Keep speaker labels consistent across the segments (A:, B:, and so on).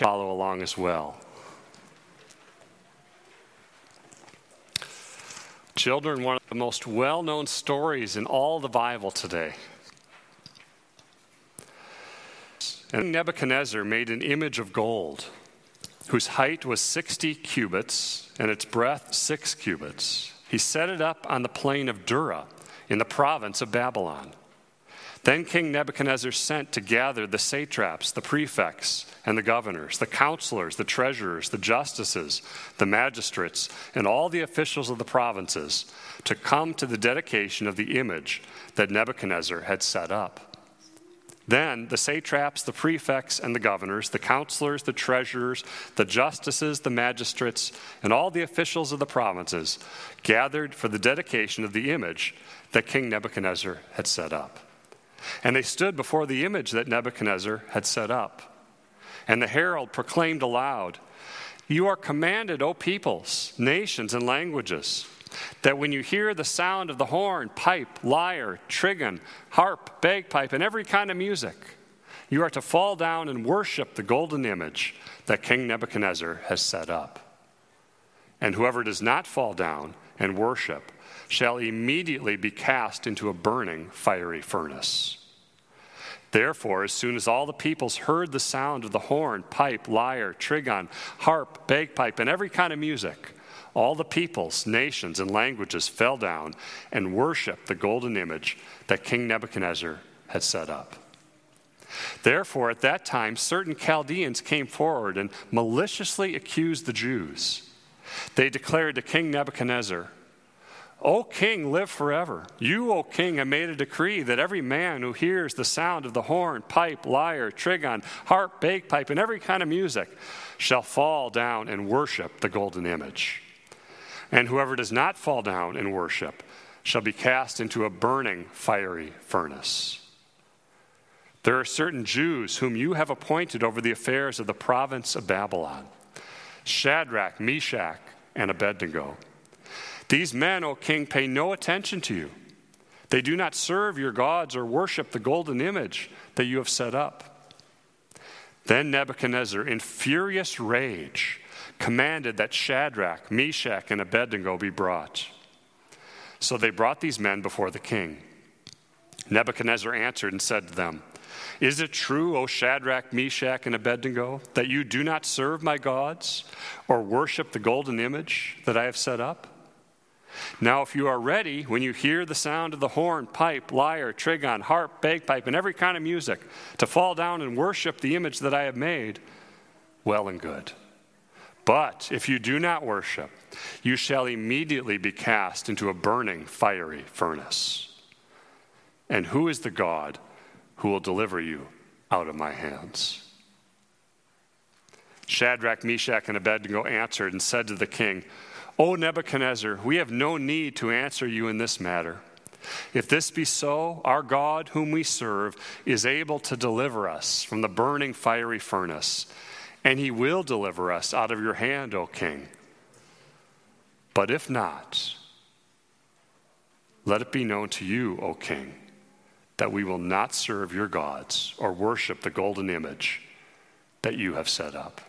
A: follow along as well. Children, one of the most well-known stories in all the Bible today. And Nebuchadnezzar made an image of gold, whose height was 60 cubits and its breadth 6 cubits. He set it up on the plain of Dura in the province of Babylon. Then King Nebuchadnezzar sent to gather the satraps, the prefects, and the governors, the counselors, the treasurers, the justices, the magistrates, and all the officials of the provinces to come to the dedication of the image that Nebuchadnezzar had set up. Then the satraps, the prefects, and the governors, the counselors, the treasurers, the justices, the magistrates, and all the officials of the provinces gathered for the dedication of the image that King Nebuchadnezzar had set up. And they stood before the image that Nebuchadnezzar had set up. And the herald proclaimed aloud, "You are commanded, O peoples, nations, and languages, that when you hear the sound of the horn, pipe, lyre, trigon, harp, bagpipe, and every kind of music, you are to fall down and worship the golden image that King Nebuchadnezzar has set up. And whoever does not fall down and worship shall immediately be cast into a burning fiery furnace." Therefore, as soon as all the peoples heard the sound of the horn, pipe, lyre, trigon, harp, bagpipe, and every kind of music, all the peoples, nations, and languages fell down and worshiped the golden image that King Nebuchadnezzar had set up. Therefore, at that time, certain Chaldeans came forward and maliciously accused the Jews. They declared to King Nebuchadnezzar, "O king, live forever. You, O king, have made a decree that every man who hears the sound of the horn, pipe, lyre, trigon, harp, bagpipe, and every kind of music shall fall down and worship the golden image. And whoever does not fall down and worship shall be cast into a burning fiery furnace. There are certain Jews whom you have appointed over the affairs of the province of Babylon, Shadrach, Meshach, and Abednego. These men, O king, pay no attention to you. They do not serve your gods or worship the golden image that you have set up." Then Nebuchadnezzar, in furious rage, commanded that Shadrach, Meshach, and Abednego be brought. So they brought these men before the king. Nebuchadnezzar answered and said to them, "Is it true, O Shadrach, Meshach, and Abednego, that you do not serve my gods or worship the golden image that I have set up? Now, if you are ready, when you hear the sound of the horn, pipe, lyre, trigon, harp, bagpipe, and every kind of music, to fall down and worship the image that I have made, well and good. But if you do not worship, you shall immediately be cast into a burning fiery furnace. And who is the God who will deliver you out of my hands?" Shadrach, Meshach, and Abednego answered and said to the king, "O Nebuchadnezzar, we have no need to answer you in this matter. If this be so, our God, whom we serve, is able to deliver us from the burning fiery furnace, and he will deliver us out of your hand, O king. But if not, let it be known to you, O king, that we will not serve your gods or worship the golden image that you have set up."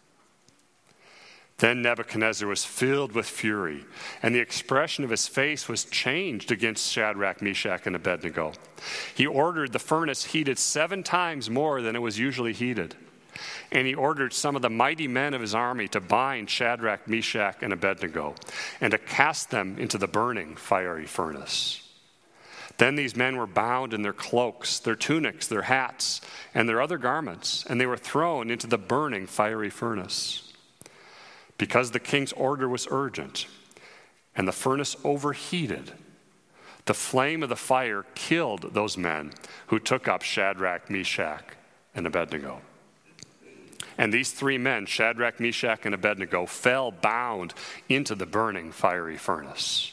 A: Then Nebuchadnezzar was filled with fury, and the expression of his face was changed against Shadrach, Meshach, and Abednego. He ordered the furnace heated 7 times more than it was usually heated. And he ordered some of the mighty men of his army to bind Shadrach, Meshach, and Abednego, and to cast them into the burning fiery furnace. Then these men were bound in their cloaks, their tunics, their hats, and their other garments, and they were thrown into the burning fiery furnace. Because the king's order was urgent, and the furnace overheated, the flame of the fire killed those men who took up Shadrach, Meshach, and Abednego. And these 3 men, Shadrach, Meshach, and Abednego, fell bound into the burning fiery furnace.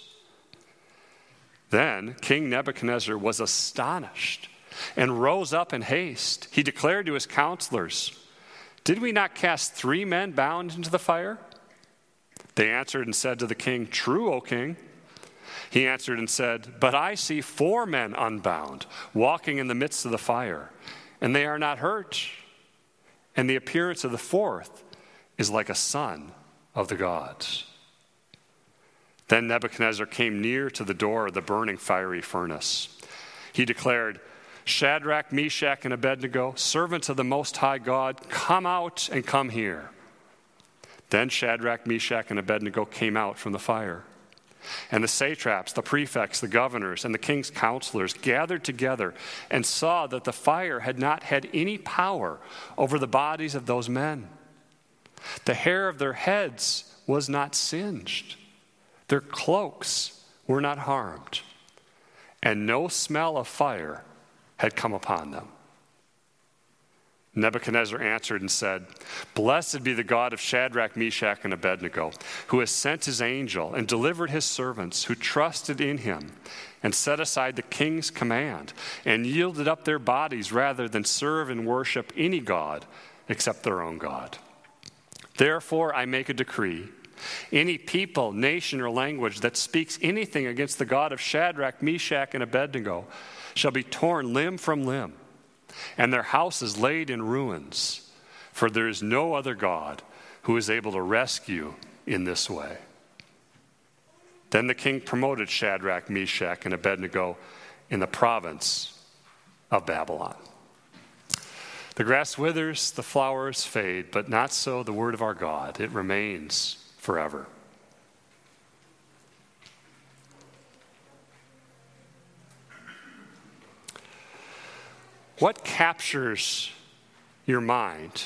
A: Then King Nebuchadnezzar was astonished and rose up in haste. He declared to his counselors, "Did we not cast 3 men bound into the fire?" They answered and said to the king, "True, O king." He answered and said, "But I see 4 men unbound, walking in the midst of the fire, and they are not hurt." and the appearance of the fourth is like a son of the gods." Then Nebuchadnezzar came near to the door of the burning fiery furnace. He declared, "Shadrach, Meshach, and Abednego, servants of the Most High God, come out and come here." Then Shadrach, Meshach, and Abednego came out from the fire. And the satraps, the prefects, the governors, and the king's counselors gathered together and saw that the fire had not had any power over the bodies of those men. The hair of their heads was not singed. Their cloaks were not harmed. And no smell of fire had come upon them. Nebuchadnezzar answered and said, "Blessed be the God of Shadrach, Meshach, and Abednego, who has sent his angel and delivered his servants who trusted in him and set aside the king's command and yielded up their bodies rather than serve and worship any god except their own God. Therefore I make a decree. Any people, nation, or language that speaks anything against the God of Shadrach, Meshach, and Abednego shall be torn limb from limb, and their houses laid in ruins, for there is no other God who is able to rescue in this way." Then the king promoted Shadrach, Meshach, and Abednego in the province of Babylon. The grass withers, the flowers fade, but not so the word of our God. It remains forever. What captures your mind?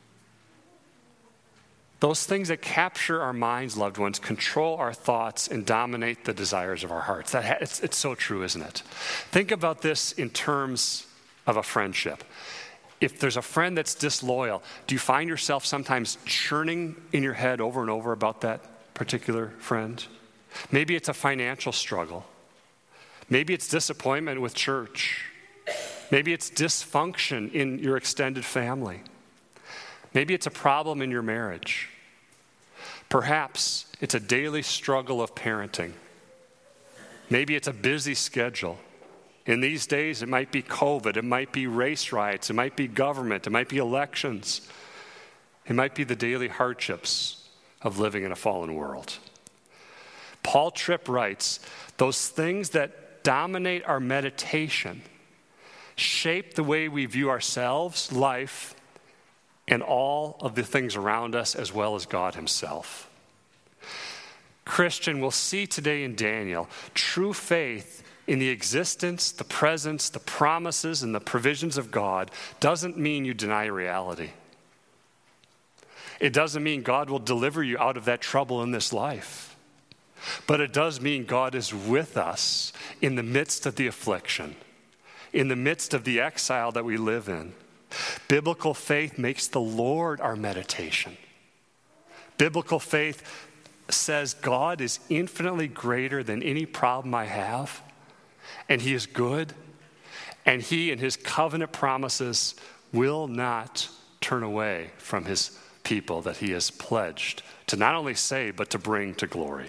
A: Those things that capture our minds, loved ones, control our thoughts and dominate the desires of our hearts. It's so true, isn't it? Think about this in terms of a friendship. If there's a friend that's disloyal, do you find yourself sometimes churning in your head over and over about that particular friend? Maybe it's a financial struggle. Maybe it's disappointment with church. Maybe it's dysfunction in your extended family. Maybe it's a problem in your marriage. Perhaps it's a daily struggle of parenting. Maybe it's a busy schedule. In these days, it might be COVID, it might be race riots, it might be government, it might be elections. It might be the daily hardships of living in a fallen world. Paul Tripp writes, "Those things that dominate our meditation shape the way we view ourselves, life, and all of the things around us, as well as God himself." Christian, we'll see today in Daniel, true faith in the existence, the presence, the promises, and the provisions of God doesn't mean you deny reality. It doesn't mean God will deliver you out of that trouble in this life. But it does mean God is with us in the midst of the affliction, in the midst of the exile that we live in. Biblical faith makes the Lord our meditation. Biblical faith says God is infinitely greater than any problem I have, and he is good, and he and his covenant promises will not turn away from his people that he has pledged to not only save, but to bring to glory.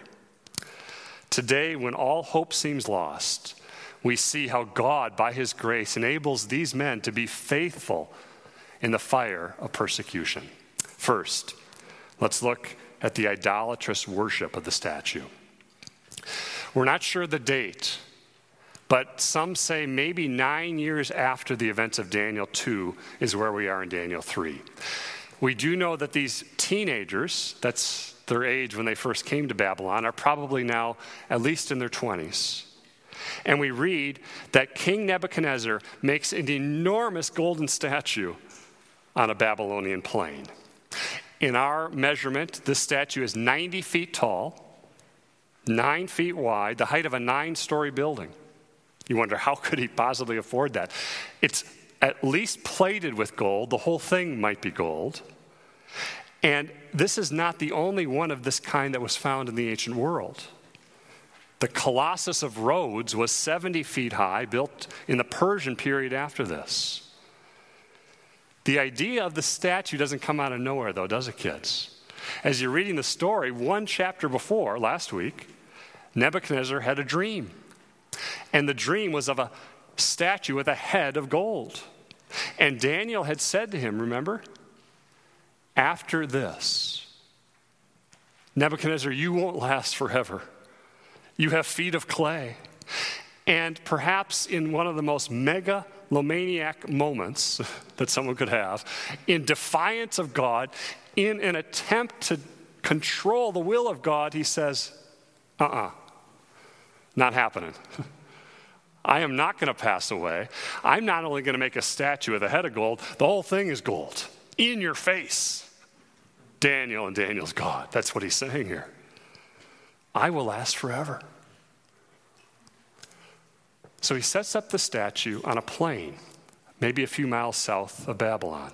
A: Today, when all hope seems lost, we see how God, by his grace, enables these men to be faithful in the fire of persecution. First, let's look at the idolatrous worship of the statue. We're not sure the date, but some say maybe 9 years after the events of Daniel 2 is where we are in Daniel 3. We do know that these teenagers, that's their age when they first came to Babylon, are probably now at least in their 20s. And we read that King Nebuchadnezzar makes an enormous golden statue on a Babylonian plain. In our measurement, this statue is 90 feet tall, 9 feet wide, the height of a 9-story building. You wonder, how could he possibly afford that? It's at least plated with gold. The whole thing might be gold. And this is not the only one of this kind that was found in the ancient world. The Colossus of Rhodes was 70 feet high, built in the Persian period after this. The idea of the statue doesn't come out of nowhere, though, does it, kids? As you're reading the story, one chapter before, last week, Nebuchadnezzar had a dream. And the dream was of a statue with a head of gold. And Daniel had said to him, remember, after this, Nebuchadnezzar, you won't last forever. You have feet of clay. And perhaps in one of the most megalomaniac moments that someone could have, in defiance of God, in an attempt to control the will of God, he says, not happening. I am not going to pass away. I'm not only going to make a statue with a head of gold, the whole thing is gold. In your face. Daniel and Daniel's God. That's what he's saying here. I will last forever. So he sets up the statue on a plain, maybe a few miles south of Babylon.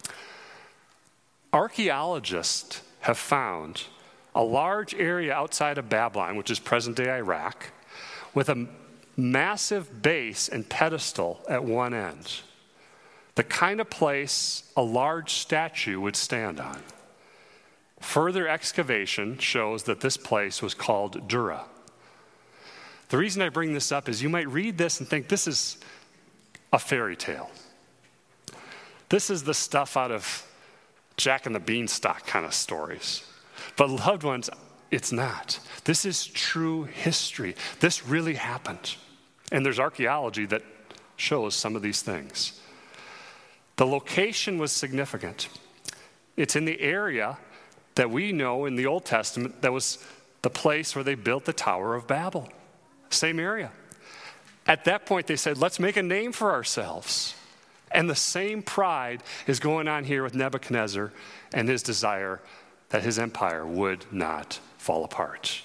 A: Archaeologists have found a large area outside of Babylon, which is present-day Iraq, with a massive base and pedestal at one end. The kind of place a large statue would stand on. Further excavation shows that this place was called Dura. The reason I bring this up is you might read this and think this is a fairy tale. This is the stuff out of Jack and the Beanstalk kind of stories. But loved ones, it's not. This is true history. This really happened. And there's archaeology that shows some of these things. The location was significant. It's in the area that we know in the Old Testament that was the place where they built the Tower of Babel. Same area. At that point, they said, let's make a name for ourselves. And the same pride is going on here with Nebuchadnezzar and his desire that his empire would not fall apart.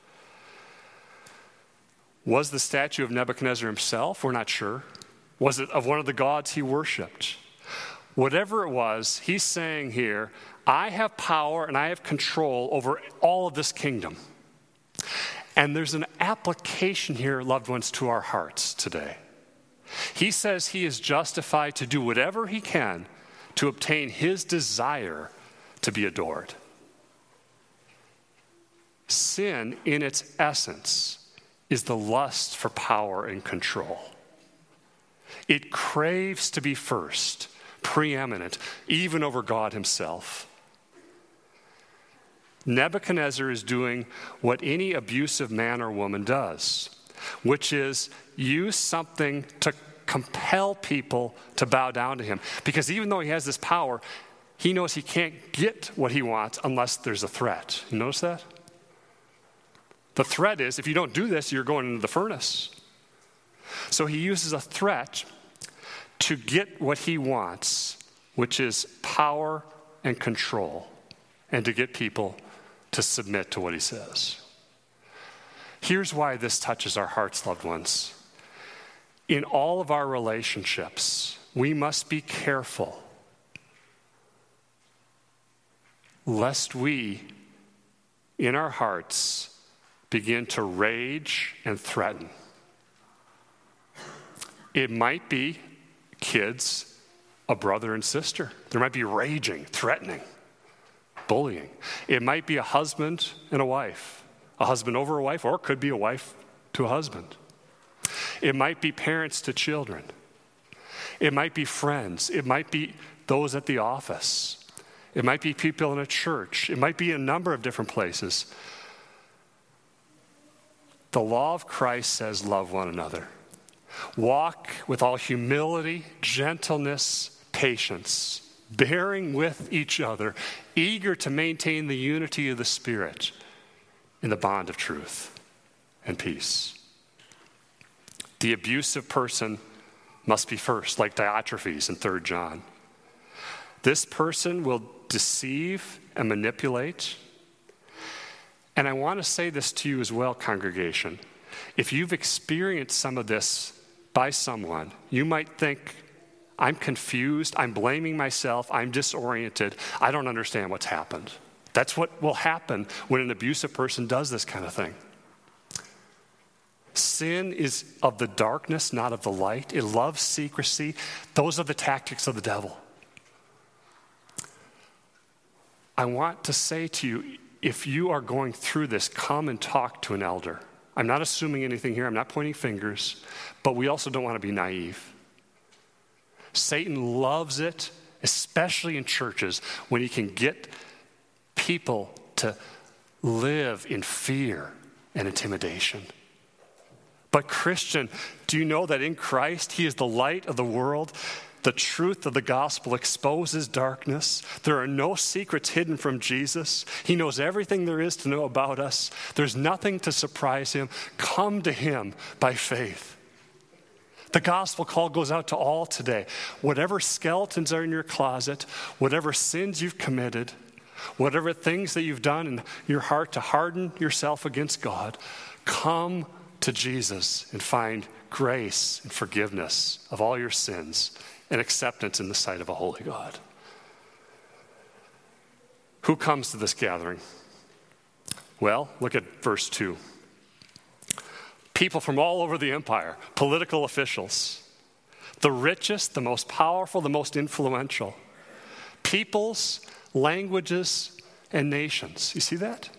A: Was the statue of Nebuchadnezzar himself? We're not sure. Was it of one of the gods he worshipped? Whatever it was, he's saying here, I have power and I have control over all of this kingdom. And there's an application here, loved ones, to our hearts today. He says he is justified to do whatever he can to obtain his desire to be adored. Sin, in its essence, is the lust for power and control. It craves to be first, preeminent, even over God himself. Nebuchadnezzar is doing what any abusive man or woman does, which is use something to compel people to bow down to him. Because even though he has this power, he knows he can't get what he wants unless there's a threat. You notice that? The threat is, if you don't do this, you're going into the furnace. So he uses a threat to get what he wants, which is power and control, and to get people to submit to what he says. Here's why this touches our hearts, loved ones. In all of our relationships, we must be careful lest we, in our hearts, begin to rage and threaten. It might be kids, a brother and sister. There might be raging, threatening, bullying. It might be a husband and a wife over a wife, or it could be a wife to a husband. It might be parents to children. It might be friends. It might be those at the office. It might be people in a church. It might be a number of different places. The law of Christ says, love one another. Walk with all humility, gentleness, patience, bearing with each other, eager to maintain the unity of the Spirit in the bond of truth and peace. The abusive person must be first, like Diotrephes in 3 John. This person will deceive and manipulate. And I want to say this to you as well, congregation. If you've experienced some of this by someone, you might think, I'm confused, I'm blaming myself, I'm disoriented, I don't understand what's happened. That's what will happen when an abusive person does this kind of thing. Sin is of the darkness, not of the light. It loves secrecy. Those are the tactics of the devil. I want to say to you, if you are going through this, come and talk to an elder. I'm not assuming anything here. I'm not pointing fingers. But we also don't want to be naive. Satan loves it especially in churches, when he can get people to live in fear and intimidation. But Christian, do you know that in Christ, he is the light of the world? The truth of the gospel exposes darkness. There are no secrets hidden from Jesus. He knows everything there is to know about us. There's nothing to surprise him. Come to him by faith. The gospel call goes out to all today. Whatever skeletons are in your closet, whatever sins you've committed, whatever things that you've done in your heart to harden yourself against God, come to Jesus and find grace and forgiveness of all your sins and acceptance in the sight of a holy God. Who comes to this gathering? Well, look at verse 2. People from all over the empire, political officials, the richest, the most powerful, the most influential, peoples, languages, and nations. You see that?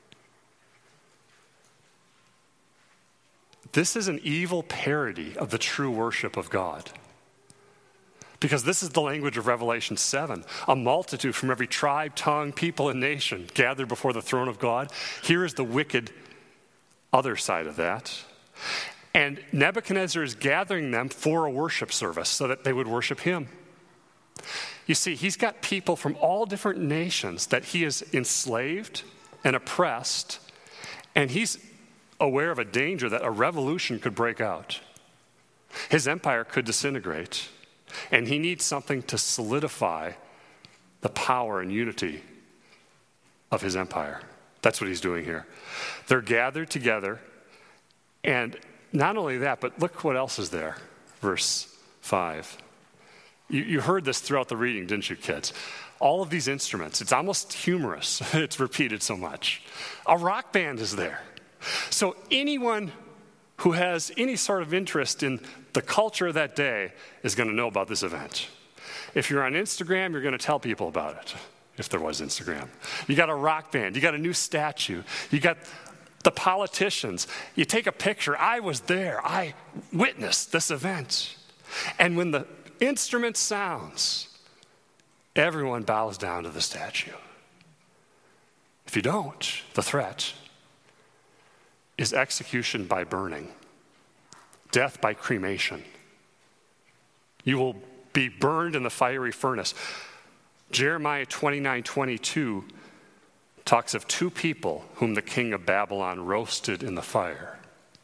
A: This is an evil parody of the true worship of God. Because this is the language of Revelation 7. A multitude from every tribe, tongue, people, and nation gathered before the throne of God. Here is the wicked other side of that. And Nebuchadnezzar is gathering them for a worship service so that they would worship him. You see, he's got people from all different nations that he has enslaved and oppressed, and he's aware of a danger that a revolution could break out. His empire could disintegrate, and he needs something to solidify the power and unity of his empire. That's what he's doing here. They're gathered together, and not only that, but look what else is there. Verse 5. You heard this throughout the reading, didn't you, kids? All of these instruments, it's almost humorous. It's repeated so much. A rock band is there. So anyone who has any sort of interest in the culture of that day is going to know about this event. If you're on Instagram, you're going to tell people about it, if there was Instagram. You got a rock band. You got a new statue. You got the politicians. You take a picture. I was there. I witnessed this event. And when the instrument sounds, everyone bows down to the statue. If you don't, the threat is execution by burning, death by cremation. You will be burned in the fiery furnace. Jeremiah 29:22 talks of two people whom the king of Babylon roasted in the fire: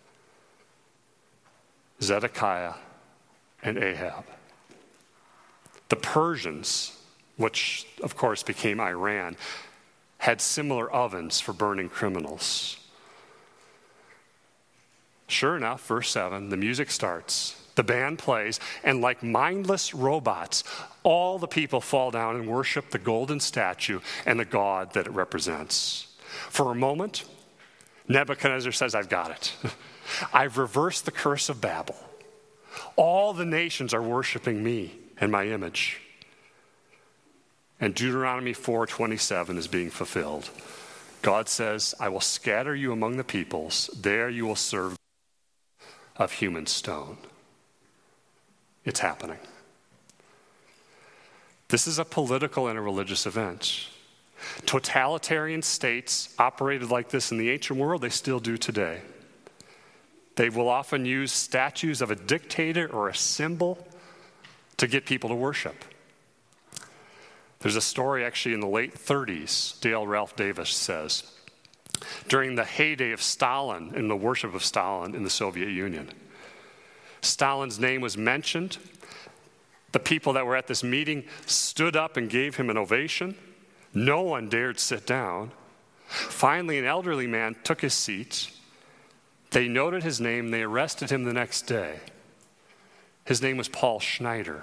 A: Zedekiah and Ahab. The Persians, which of course became Iran, had similar ovens for burning criminals. Sure enough, verse 7, the music starts, the band plays, and like mindless robots, all the people fall down and worship the golden statue and the God that it represents. For a moment, Nebuchadnezzar says, I've got it. I've reversed the curse of Babel. All the nations are worshiping me and my image. And Deuteronomy 4:27 is being fulfilled. God says, I will scatter you among the peoples. There you will serve of human stone. It's happening. This is a political and a religious event. Totalitarian states operated like this in the ancient world. They still do today. They will often use statues of a dictator or a symbol to get people to worship. There's a story actually in the late 30s, Dale Ralph Davis says, during the heyday of Stalin and the worship of Stalin in the Soviet Union. Stalin's name was mentioned. The people that were at this meeting stood up and gave him an ovation. No one dared sit down. Finally, an elderly man took his seat. They noted his name. They arrested him the next day. His name was Paul Schneider.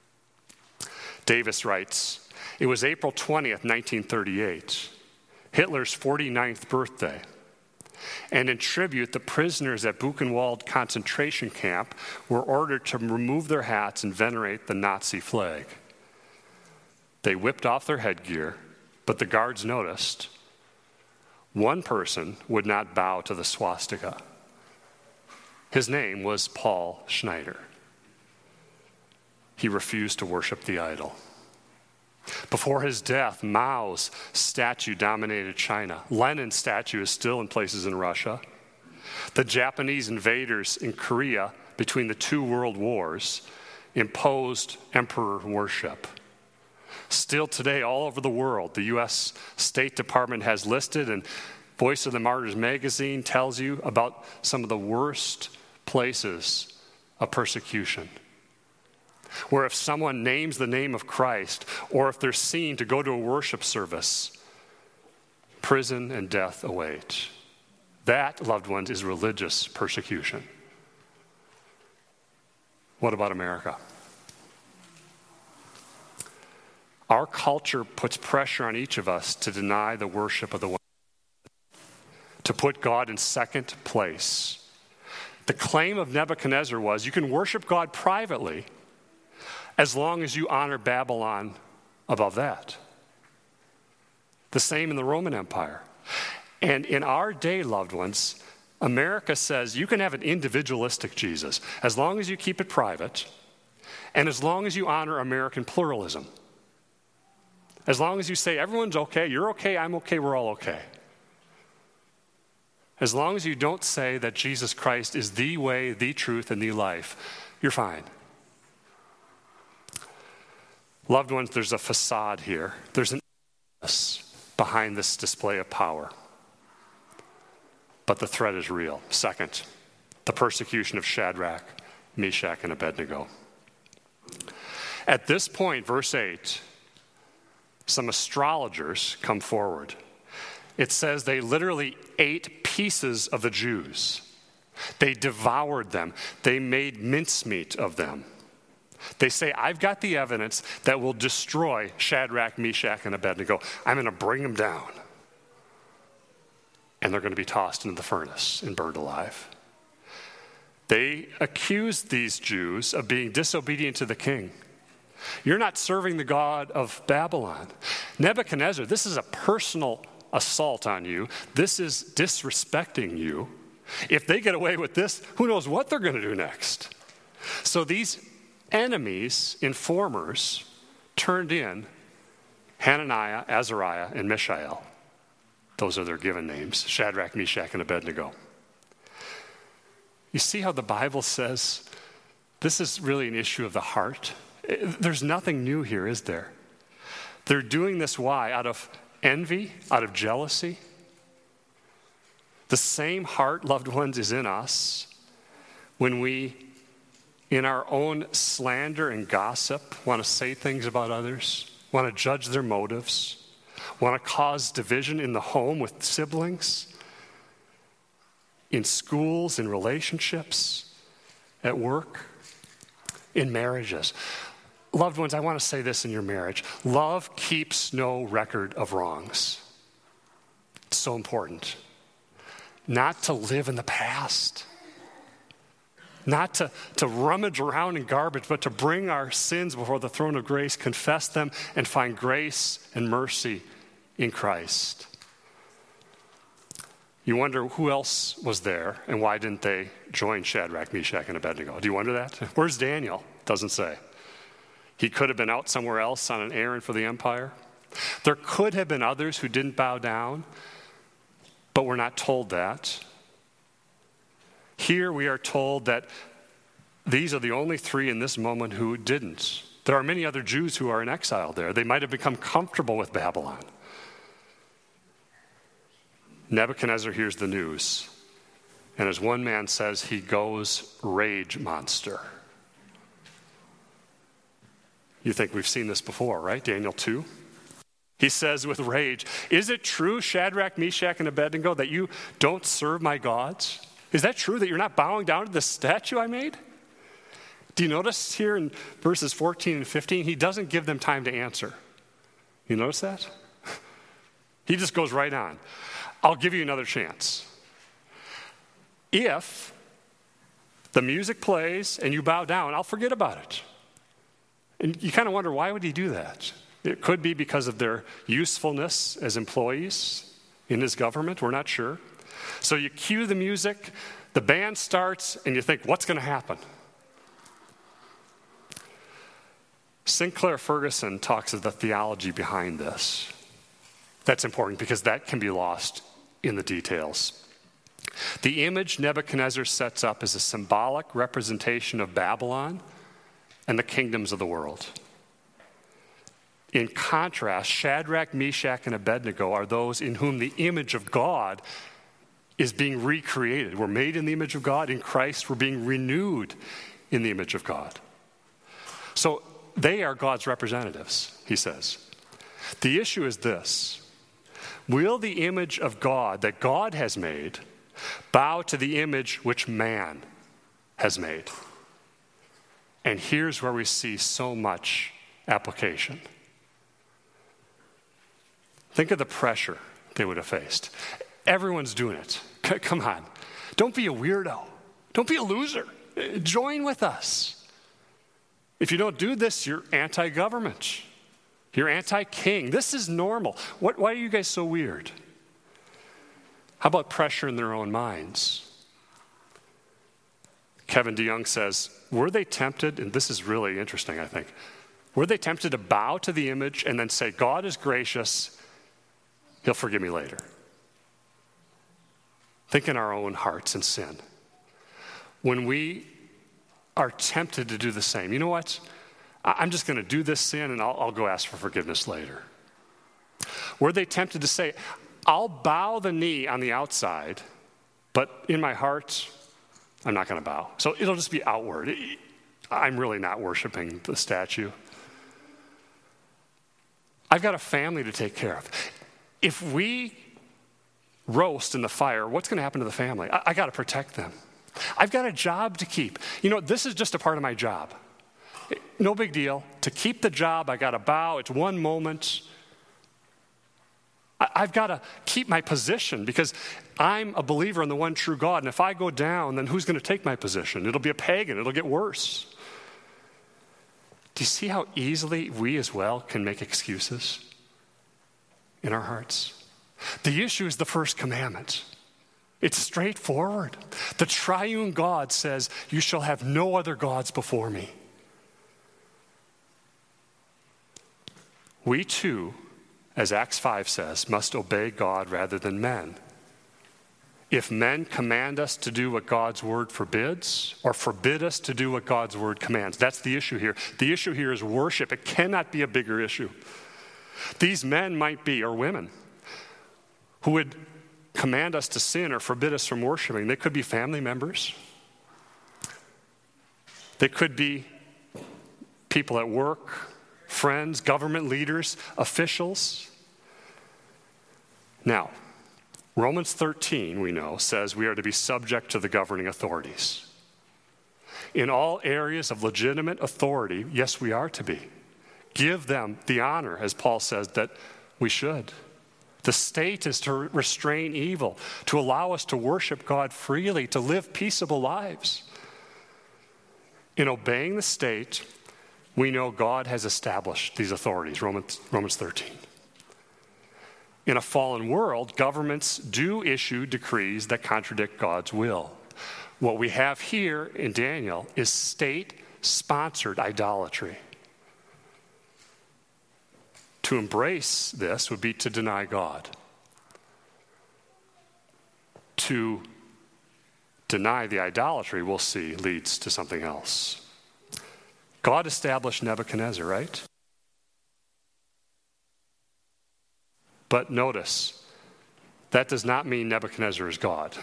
A: Davis writes, it was April 20th, 1938, Hitler's 49th birthday. And in tribute, the prisoners at Buchenwald concentration camp were ordered to remove their hats and venerate the Nazi flag. They whipped off their headgear, but the guards noticed one person would not bow to the swastika. His name was Paul Schneider. He refused to worship the idol. Before his death, Mao's statue dominated China. Lenin's statue is still in places in Russia. The Japanese invaders in Korea between the two world wars imposed emperor worship. Still today, all over the world, the U.S. State Department has listed, and Voice of the Martyrs magazine tells you about some of the worst places of persecution, where if someone names the name of Christ, or if they're seen to go to a worship service, prison and death await. That, loved ones, is religious persecution. What about America? Our culture puts pressure on each of us to deny the worship of the one, to put God in second place. The claim of Nebuchadnezzar was, you can worship God privately as long as you honor Babylon above that. The same in the Roman Empire. And in our day, loved ones, America says you can have an individualistic Jesus as long as you keep it private and as long as you honor American pluralism. As long as you say everyone's okay, you're okay, I'm okay, we're all okay. As long as you don't say that Jesus Christ is the way, the truth, and the life, you're fine. Loved ones, there's a facade here. There's an behind this display of power. But the threat is real. Second, the persecution of Shadrach, Meshach, and Abednego. At this point, verse 8, some astrologers come forward. It says they literally ate pieces of the Jews. They devoured them. They made mincemeat of them. They say, I've got the evidence that will destroy Shadrach, Meshach, and Abednego. I'm going to bring them down. And they're going to be tossed into the furnace and burned alive. They accused these Jews of being disobedient to the king. You're not serving the God of Babylon. Nebuchadnezzar, this is a personal assault on you. This is disrespecting you. If they get away with this, who knows what they're going to do next? So these enemies, informers, turned in Hananiah, Azariah, and Mishael. Those are their given names, Shadrach, Meshach, and Abednego. You see how the Bible says this is really an issue of the heart? There's nothing new here, is there? They're doing this, why? Out of envy, out of jealousy. The same heart, loved ones, is in us when we, in our own slander and gossip, want to say things about others, want to judge their motives, want to cause division in the home with siblings, in schools, in relationships, at work, in marriages. Loved ones, I want to say this in your marriage. Love keeps no record of wrongs. It's so important. Not to live in the past. Not to rummage around in garbage, but to bring our sins before the throne of grace, confess them, and find grace and mercy in Christ. You wonder who else was there and why didn't they join Shadrach, Meshach, and Abednego? Do you wonder that? Where's Daniel? Doesn't say. He could have been out somewhere else on an errand for the empire. There could have been others who didn't bow down, but we're not told that. Here we are told that these are the only three in this moment who didn't. There are many other Jews who are in exile there. They might have become comfortable with Babylon. Nebuchadnezzar hears the news, and as one man says, he goes rage monster. You think we've seen this before, right? Daniel 2. He says with rage, is it true, Shadrach, Meshach, and Abednego, that you don't serve my gods? Is that true that you're not bowing down to the statue I made? Do you notice here in verses 14 and 15, he doesn't give them time to answer. You notice that? He just goes right on. I'll give you another chance. If the music plays and you bow down, I'll forget about it. And you kind of wonder, why would he do that? It could be because of their usefulness as employees in his government. We're not sure. So you cue the music, the band starts, and you think, what's going to happen? Sinclair Ferguson talks of the theology behind this. That's important because that can be lost in the details. The image Nebuchadnezzar sets up is a symbolic representation of Babylon and the kingdoms of the world. In contrast, Shadrach, Meshach, and Abednego are those in whom the image of God is being recreated. We're made in the image of God. In Christ, we're being renewed in the image of God. So they are God's representatives, he says. The issue is this: will the image of God that God has made bow to the image which man has made? And here's where we see so much application. Think of the pressure they would have faced. Everyone's doing it. Come on. Don't be a weirdo. Don't be a loser. Join with us. If you don't do this, you're anti-government. You're anti-king. This is normal. Why are you guys so weird? How about pressure in their own minds? Kevin DeYoung says, were they tempted, and this is really interesting, I think, were they tempted to bow to the image and then say, God is gracious, he'll forgive me later? Think in our own hearts and sin. When we are tempted to do the same, you know what? I'm just going to do this sin and I'll go ask for forgiveness later. Were they tempted to say, I'll bow the knee on the outside, but in my heart, I'm not going to bow. So it'll just be outward. I'm really not worshiping the statue. I've got a family to take care of. If we roast in the fire, what's going to happen to the family? I got to protect them. I've got a job to keep. You know, this is just a part of my job. No big deal. To keep the job, I got to bow. It's one moment. I've got to keep my position because I'm a believer in the one true God. And if I go down, then who's going to take my position? It'll be a pagan. It'll get worse. Do you see how easily we as well can make excuses in our hearts? The issue is the first commandment. It's straightforward. The triune God says, you shall have no other gods before me. We too, as Acts 5 says, must obey God rather than men. If men command us to do what God's word forbids, or forbid us to do what God's word commands, that's the issue here. The issue here is worship. It cannot be a bigger issue. These men might be, or women, who would command us to sin or forbid us from worshiping. They could be family members. They could be people at work, friends, government leaders, officials. Now, Romans 13, we know, says we are to be subject to the governing authorities. In all areas of legitimate authority, yes, we are to be. Give them the honor, as Paul says, that we should. The state is to restrain evil, to allow us to worship God freely, to live peaceable lives. In obeying the state, we know God has established these authorities, Romans 13. In a fallen world, governments do issue decrees that contradict God's will. What we have here in Daniel is state-sponsored idolatry. To embrace this would be to deny God. To deny the idolatry, we'll see, leads to something else. God established Nebuchadnezzar, right? But notice, that does not mean Nebuchadnezzar is God.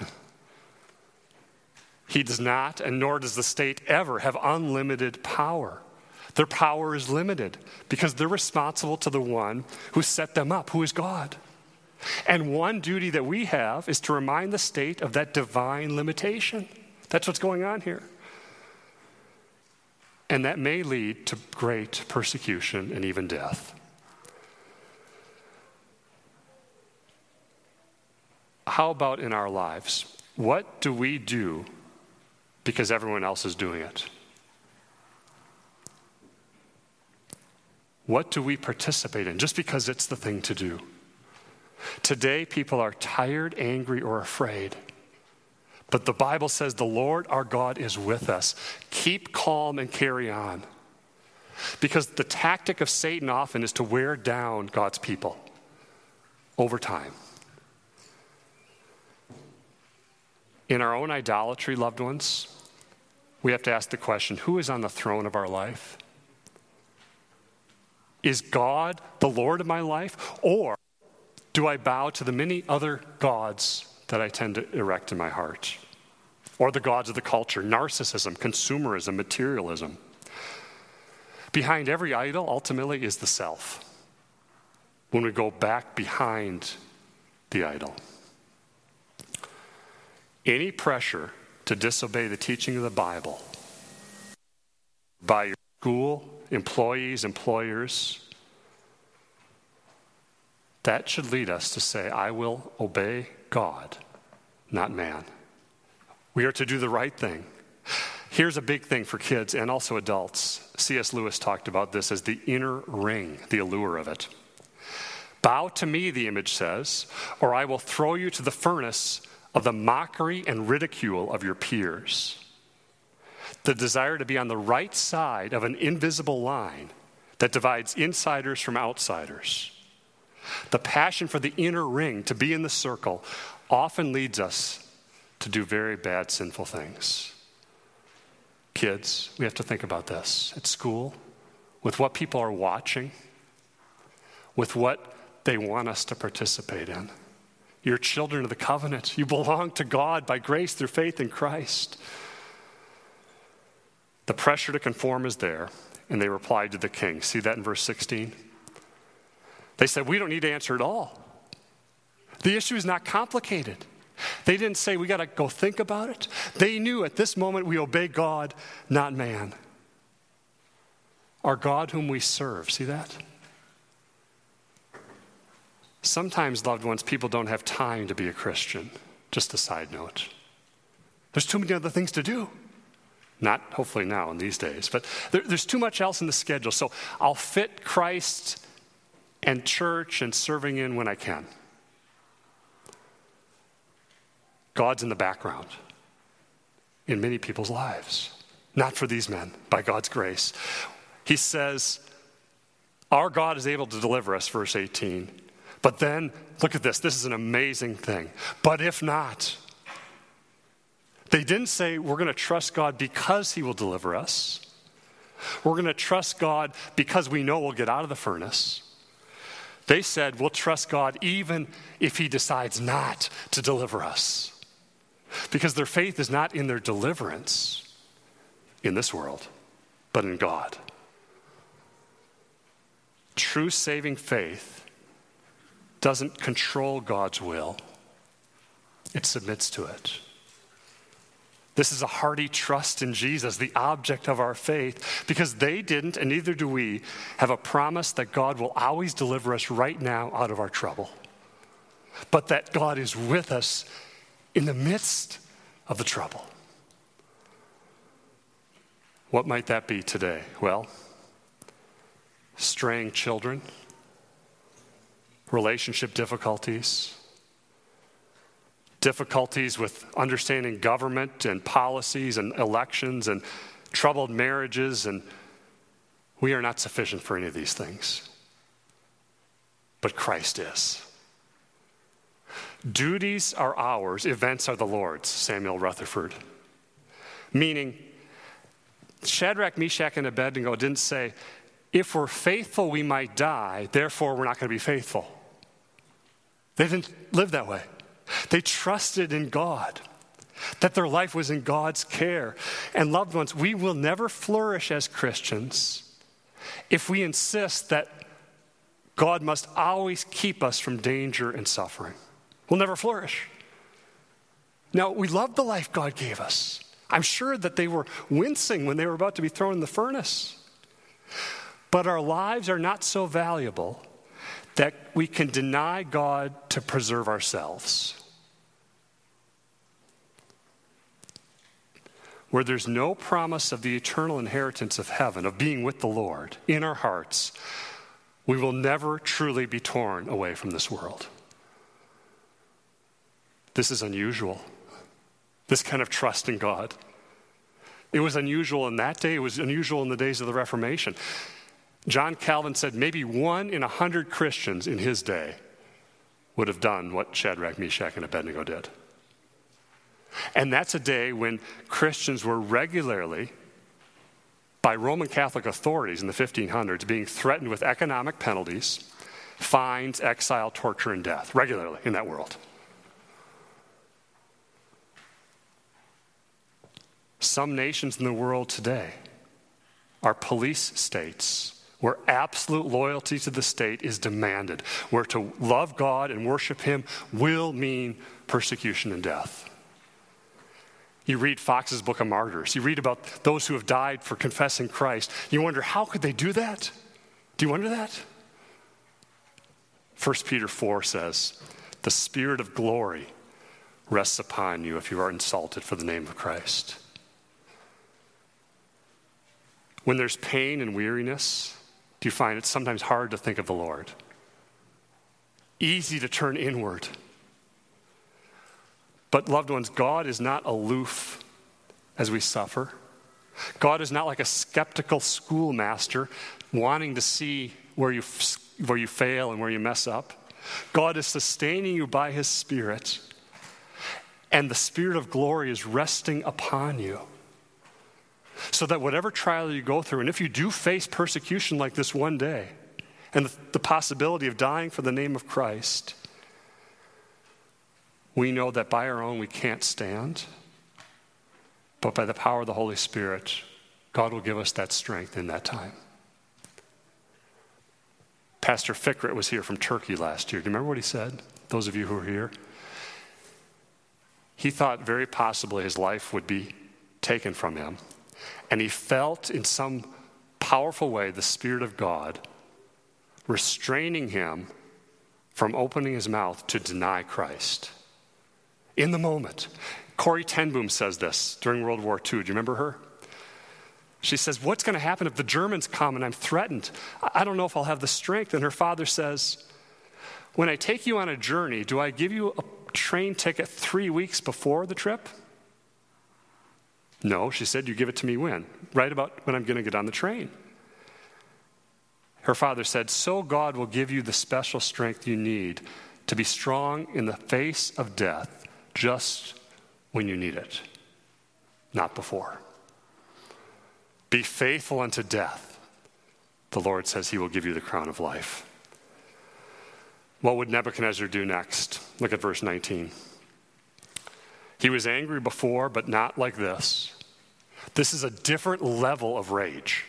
A: He does not, and nor does the state ever, have unlimited power. Their power is limited because they're responsible to the one who set them up, who is God. And one duty that we have is to remind the state of that divine limitation. That's what's going on here. And that may lead to great persecution and even death. How about in our lives? What do we do because everyone else is doing it? What do we participate in just because it's the thing to do? Today, people are tired, angry, or afraid. But the Bible says the Lord our God is with us. Keep calm and carry on. because the tactic of Satan often is to wear down God's people over time. In our own idolatry, loved ones, we have to ask the question, who is on the throne of our life? Is God the Lord of my life? Or do I bow to the many other gods that I tend to erect in my heart? Or the gods of the culture, narcissism, consumerism, materialism. Behind every idol, ultimately, is the self. When we go back behind the idol. Any pressure to disobey the teaching of the Bible by your school, employees, employers, that should lead us to say, I will obey God, not man. We are to do the right thing. Here's a big thing for kids and also adults. C.S. Lewis talked about this as the inner ring, the allure of it. Bow to me, the image says, or I will throw you to the furnace of the mockery and ridicule of your peers. The desire to be on the right side of an invisible line that divides insiders from outsiders. The passion for the inner ring, to be in the circle, often leads us to do very bad, sinful things. Kids, we have to think about this. At school, with what people are watching, with what they want us to participate in. You're children of the covenant. You belong to God by grace through faith in Christ. The pressure to conform is there, and they replied to the king. See that in verse 16? They said, we don't need to answer at all. The issue is not complicated. They didn't say, we got to go think about it. They knew at this moment we obey God, not man. Our God whom we serve. See that? Sometimes, loved ones, people don't have time to be a Christian. Just a side note. There's too many other things to do. Not hopefully now in these days, but there's too much else in the schedule. So I'll fit Christ and church and serving in when I can. God's in the background in many people's lives. Not for these men, by God's grace. He says, our God is able to deliver us, verse 18. But then, look at this. This is an amazing thing. But if not, they didn't say we're going to trust God because he will deliver us. We're going to trust God because we know we'll get out of the furnace. They said we'll trust God even if he decides not to deliver us. Because their faith is not in their deliverance in this world, but in God. True saving faith doesn't control God's will. It submits to it. This is a hearty trust in Jesus, the object of our faith, because they didn't, and neither do we, have a promise that God will always deliver us right now out of our trouble, but that God is with us in the midst of the trouble. What might that be today? Well, straying children, relationship difficulties, difficulties with understanding government and policies and elections and troubled marriages, and we are not sufficient for any of these things. But Christ is. Duties are ours, events are the Lord's, Samuel Rutherford. Meaning, Shadrach, Meshach, and Abednego didn't say, if we're faithful, we might die, therefore we're not going to be faithful. They didn't live that way. They trusted in God, that their life was in God's care. And loved ones, we will never flourish as Christians if we insist that God must always keep us from danger and suffering. We'll never flourish. Now, we love the life God gave us. I'm sure that they were wincing when they were about to be thrown in the furnace. But our lives are not so valuable that we can deny God to preserve ourselves. Where there's no promise of the eternal inheritance of heaven, of being with the Lord in our hearts, we will never truly be torn away from this world. This is unusual, this kind of trust in God. It was unusual in that day. It was unusual in the days of the Reformation. John Calvin said maybe 1 in 100 Christians in his day would have done what Shadrach, Meshach, and Abednego did. And that's a day when Christians were regularly, by Roman Catholic authorities in the 1500s, being threatened with economic penalties, fines, exile, torture, and death, regularly in that world. Some nations in the world today are police states where absolute loyalty to the state is demanded, where to love God and worship Him will mean persecution and death. You read Fox's Book of Martyrs. You read about those who have died for confessing Christ. You wonder, how could they do that? Do you wonder that? 1 Peter 4 says, the Spirit of glory rests upon you if you are insulted for the name of Christ. When there's pain and weariness, do you find it sometimes hard to think of the Lord? Easy to turn inward. But loved ones, God is not aloof as we suffer. God is not like a skeptical schoolmaster wanting to see where you fail and where you mess up. God is sustaining you by His Spirit, and the Spirit of glory is resting upon you. So that whatever trial you go through, and if you do face persecution like this one day, and the possibility of dying for the name of Christ, we know that by our own we can't stand, but by the power of the Holy Spirit, God will give us that strength in that time. Pastor Fikret was here from Turkey last year. Do you remember what he said? Those of you who were here. He thought very possibly his life would be taken from him. And he felt in some powerful way the Spirit of God restraining him from opening his mouth to deny Christ. In the moment. Corrie ten Boom says this during World War II. Do you remember her? She says, what's going to happen if the Germans come and I'm threatened? I don't know if I'll have the strength. And her father says, when I take you on a journey, do I give you a train ticket 3 weeks before the trip? No, she said, you give it to me when? Right about when I'm going to get on the train. Her father said, so God will give you the special strength you need to be strong in the face of death just when you need it, not before. Be faithful unto death. The Lord says He will give you the crown of life. What would Nebuchadnezzar do next? Look at verse 19. He was angry before, but not like this. This is a different level of rage.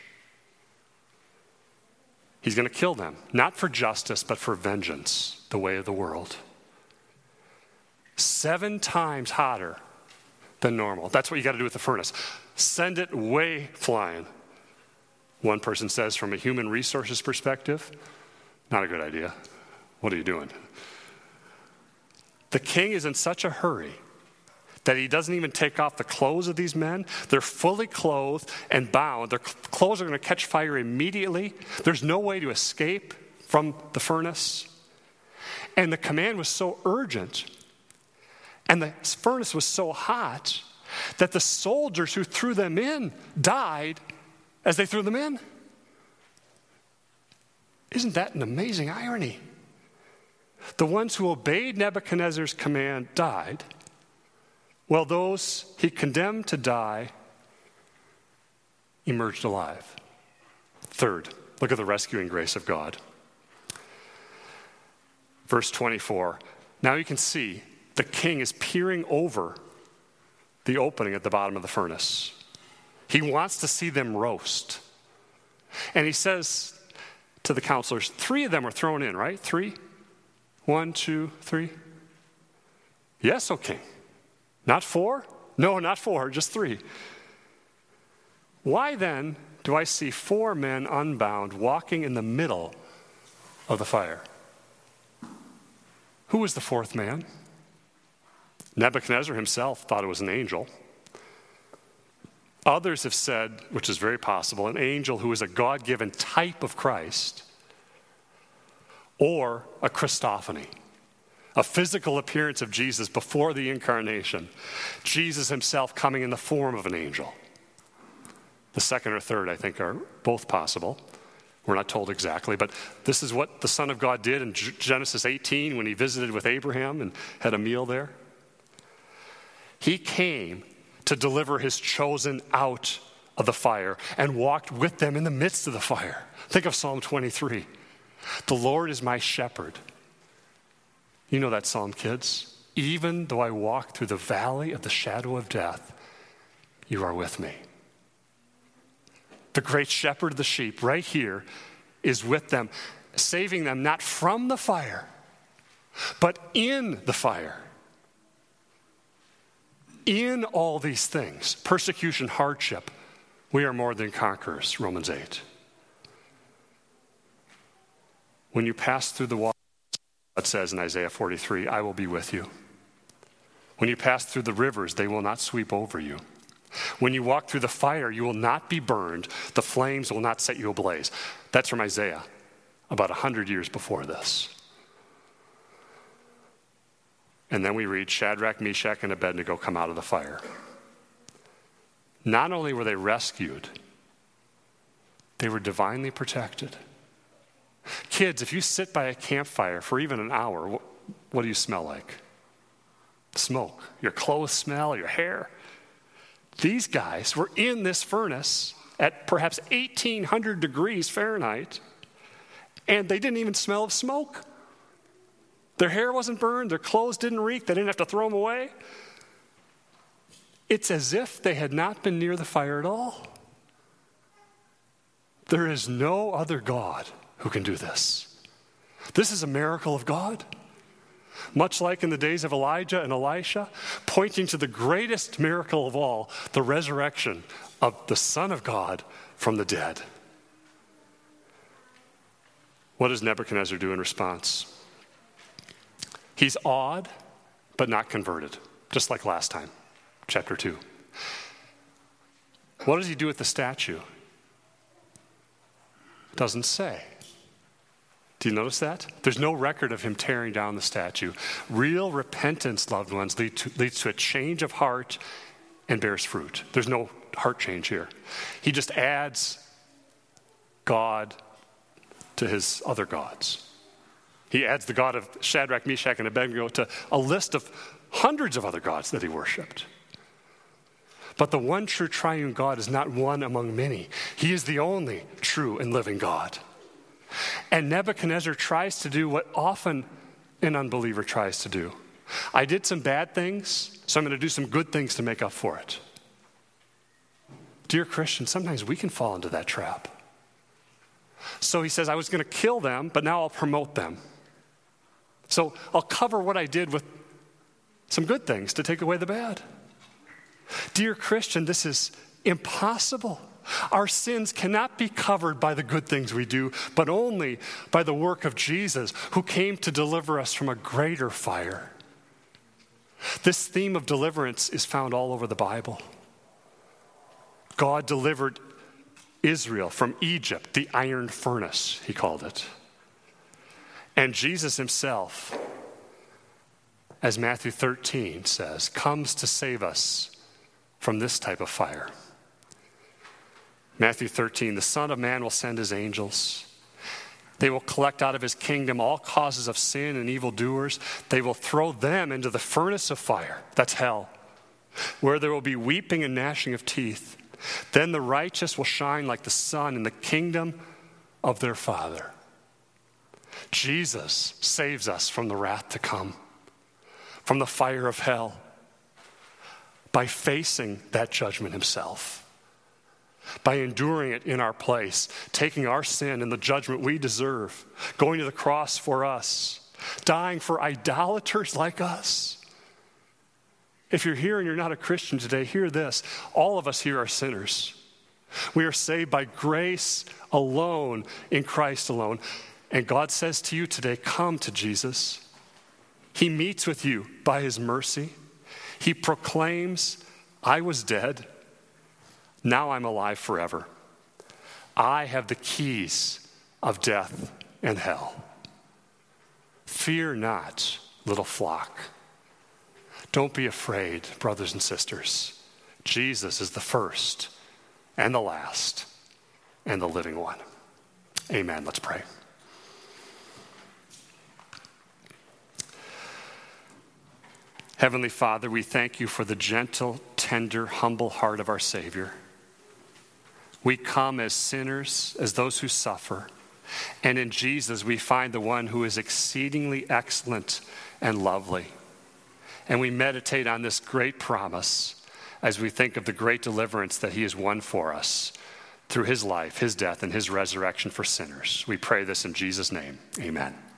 A: He's going to kill them, not for justice, but for vengeance, the way of the world. 7 times hotter than normal. That's what you got to do with the furnace. Send it way flying. One person says, from a human resources perspective, not a good idea. What are you doing? The king is in such a hurry that he doesn't even take off the clothes of these men. They're fully clothed and bound. Their clothes are going to catch fire immediately. There's no way to escape from the furnace. And the command was so urgent, and the furnace was so hot, that the soldiers who threw them in died as they threw them in. Isn't that an amazing irony? The ones who obeyed Nebuchadnezzar's command died, while those he condemned to die emerged alive. Third, look at the rescuing grace of God. Verse 24. Now you can see the king is peering over the opening at the bottom of the furnace. He wants to see them roast. And he says to the counselors, 3 of them are thrown in, right? 3? 1, 2, 3. Yes, O king. Not 4? No, not 4, just 3. Why then do I see 4 men unbound walking in the middle of the fire? Who was the 4th man? Nebuchadnezzar himself thought it was an angel. Others have said, which is very possible, an angel who is a God-given type of Christ, or a Christophany, a physical appearance of Jesus before the incarnation, Jesus himself coming in the form of an angel. The second or third, I think, are both possible. We're not told exactly, but this is what the Son of God did in Genesis 18 when he visited with Abraham and had a meal there. He came to deliver his chosen out of the fire and walked with them in the midst of the fire. Think of Psalm 23. The Lord is my shepherd. You know that psalm, kids. Even though I walk through the valley of the shadow of death, you are with me. The great shepherd of the sheep right here is with them, saving them not from the fire, but in the fire. In all these things, persecution, hardship, we are more than conquerors, Romans 8. When you pass through the water, it says in Isaiah 43, I will be with you. When you pass through the rivers, they will not sweep over you. When you walk through the fire, you will not be burned. The flames will not set you ablaze. That's from Isaiah, about 100 years before this. And then we read Shadrach, Meshach, and Abednego come out of the fire. Not only were they rescued, they were divinely protected. Kids, if you sit by a campfire for even an hour, what do you smell like? Smoke. Your clothes smell, your hair. These guys were in this furnace at perhaps 1,800 degrees Fahrenheit, and they didn't even smell of smoke. Their hair wasn't burned, their clothes didn't reek, they didn't have to throw them away. It's as if they had not been near the fire at all. There is no other God who can do this. This is a miracle of God. Much like in the days of Elijah and Elisha, pointing to the greatest miracle of all, the resurrection of the Son of God from the dead. What does Nebuchadnezzar do in response? He's awed, but not converted, just like last time, chapter 2. What does he do with the statue? Doesn't say. Do you notice that? There's no record of him tearing down the statue. Real repentance, loved ones, leads to a change of heart and bears fruit. There's no heart change here. He just adds God to his other gods. He adds the God of Shadrach, Meshach, and Abednego to a list of hundreds of other gods that he worshipped. But the one true triune God is not one among many. He is the only true and living God. And Nebuchadnezzar tries to do what often an unbeliever tries to do. I did some bad things, so I'm going to do some good things to make up for it. Dear Christians, sometimes we can fall into that trap. So he says, I was going to kill them, but now I'll promote them. So I'll cover what I did with some good things to take away the bad. Dear Christian, this is impossible. Our sins cannot be covered by the good things we do, but only by the work of Jesus, who came to deliver us from a greater fire. This theme of deliverance is found all over the Bible. God delivered Israel from Egypt, the iron furnace, he called it. And Jesus himself, as Matthew 13 says, comes to save us from this type of fire. Matthew 13, the Son of Man will send his angels. They will collect out of his kingdom all causes of sin and evildoers. They will throw them into the furnace of fire, that's hell, where there will be weeping and gnashing of teeth. Then the righteous will shine like the sun in the kingdom of their Father. Jesus saves us from the wrath to come, from the fire of hell, by facing that judgment himself, by enduring it in our place, taking our sin and the judgment we deserve, going to the cross for us, dying for idolaters like us. If you're here and you're not a Christian today, hear this. All of us here are sinners. We are saved by grace alone, in Christ alone. And God says to you today, come to Jesus. He meets with you by his mercy. He proclaims, I was dead. Now I'm alive forever. I have the keys of death and hell. Fear not, little flock. Don't be afraid, brothers and sisters. Jesus is the first and the last and the living one. Amen. Let's pray. Heavenly Father, we thank you for the gentle, tender, humble heart of our Savior. We come as sinners, as those who suffer, and in Jesus we find the one who is exceedingly excellent and lovely. And we meditate on this great promise as we think of the great deliverance that he has won for us through his life, his death, and his resurrection for sinners. We pray this in Jesus' name. Amen.